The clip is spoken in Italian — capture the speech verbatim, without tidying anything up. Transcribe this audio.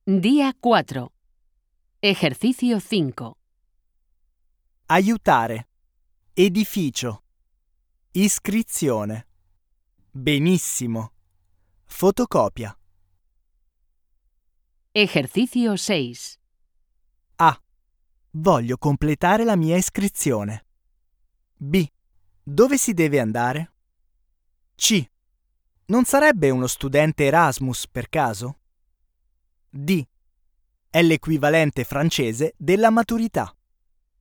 Día cuatro. Ejercicio cinco. Aiutare. Edificio. Iscrizione. Benissimo. Fotocopia. Ejercicio seis. A. Voglio completare la mia iscrizione. B. Dove si deve andare? C. Non sarebbe uno studente Erasmus per caso? D. È l'equivalente francese della maturità.